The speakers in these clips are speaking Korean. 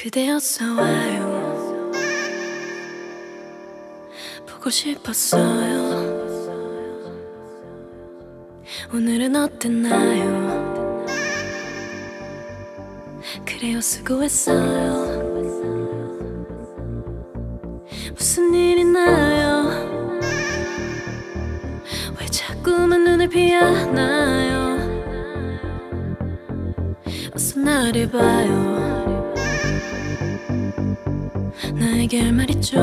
그대였어 와요. 보고 싶었어요. 오늘은 어땠나요? 그래요 수고했어요. 무슨 일 있나요? 왜 자꾸만 눈을 피하나요? 어서 나를 봐요. 나에게 할 말 있죠.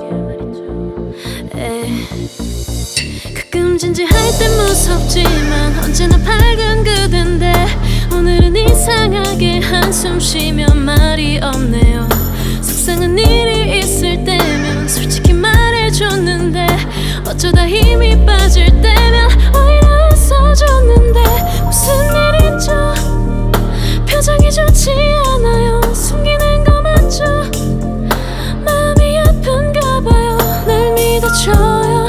가끔 진지할 땐 무섭지만 언제나 밝은 그댄데 오늘은 이상하게 한숨 쉬며 말이 없네요. 속상한 일이 있을 때면 솔직히 말해줬는데 어쩌다 힘이 빠질 때면 오히려 웃어줬는데 무슨 일 있죠? 표정이 좋지 않아요. 숨기는 거 맞죠? 마음이 아픈가 봐요. 날 믿어줘요.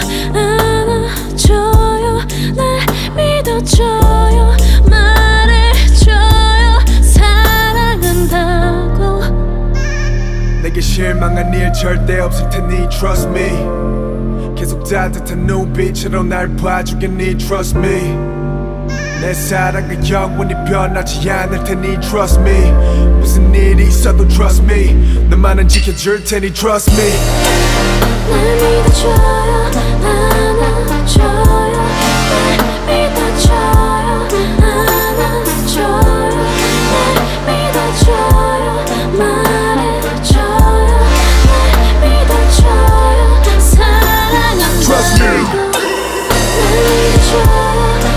안아줘요. 날 믿어줘요. 말해줘요. 사랑한다고. 내게 실망한 일 절대 없을 테니 trust me. 계속 따뜻한 눈빛으로 날 봐주겠니 trust me. 내 사랑은 영원히 변하지 않을 테니 trust me. 무슨 일이 있어도 trust me. 너만은 지켜줄 테니 trust me. 날 믿어줘요. 안아줘요. 날 믿어줘요. 안아줘요. 날 믿어줘요. 말해줘요. 날 믿어줘요. 사랑한다고. Trust me. 날 믿어줘요.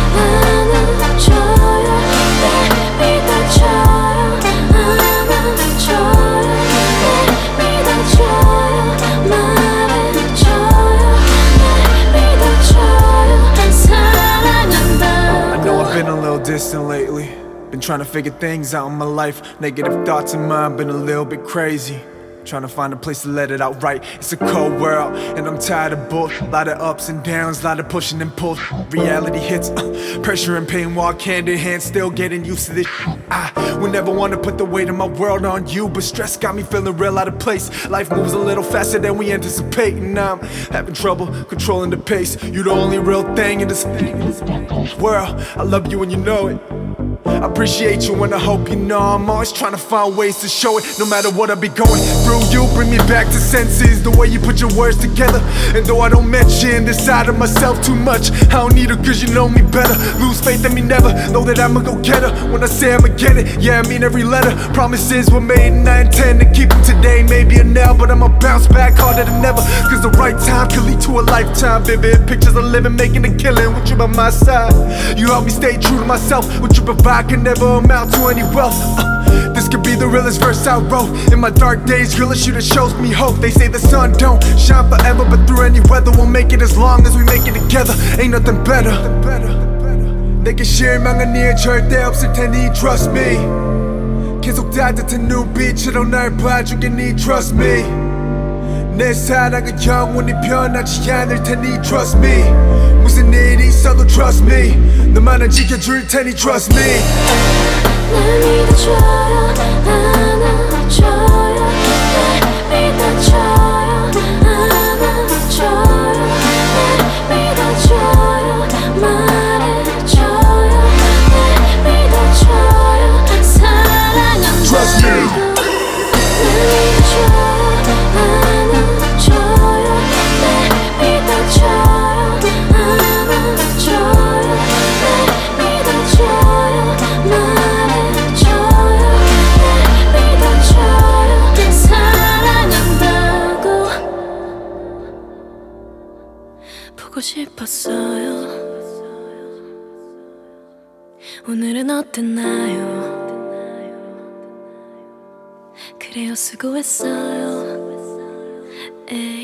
Been a little distant lately. Been trying to figure things out in my life. Negative thoughts in mind, been a little bit crazy. Trying to find a place to let it out right. It's a cold world, and I'm tired of both. Lot of ups and downs, lot of pushing and pulls. Reality hits, pressure and pain walk hand in hand. Still getting used to this. I would never want to put the weight of my world on you, but stress got me feeling real out of place. Life moves a little faster than we anticipate, and I'm having trouble controlling the pace. You're the only real thing in this world. I love you and you know it. I appreciate you and I hope you know I'm always trying to find ways to show it. No matter what I be going through, you bring me back to senses. The way you put your words together. And though I don't mention this side of myself too much, I don't need her cause you know me better. Lose faith in me never, know that I'ma go get her. When I say I'ma get it, yeah I mean every letter. Promises were made and I intend to keep them today. Maybe a now, but I'ma bounce back harder than ever. Cause the right time can lead to a lifetime. Vivid pictures of living, making a killing with you by my side. You help me stay true to myself. What you provide can never amount to any wealth. This could be the realest verse I wrote. In my dark days, girl, it's you that shows me hope. They say the sun don't shine forever, but through any weather we'll make it as long as we make it together. Ain't nothing better. 내게 실망한 일 절대 없을 테니 trust me. 계속 따뜻한 눈빛으로 날 봐주겠니 trust me. 내 사랑은 영원히 변하지 않을 테니 trust me. 무슨 일이 있어도 trust me. 너만은 지켜줄 테니 trust me. 날 믿어줘요. 안아줘요. 날 믿어줘요. 안아줘요. 날 믿어줘요. 말해줘요. 날 믿어줘요. 사랑한다고. Trust me. 날 믿어줘요. 안아줘요. 날 믿어줘요. 안아줘요. 날 믿어줘요. 말해줘요. 날 믿어줘요. 사랑한다고. 보고 싶었어요. 오늘은 어땠나요? 그래요 수고했어요.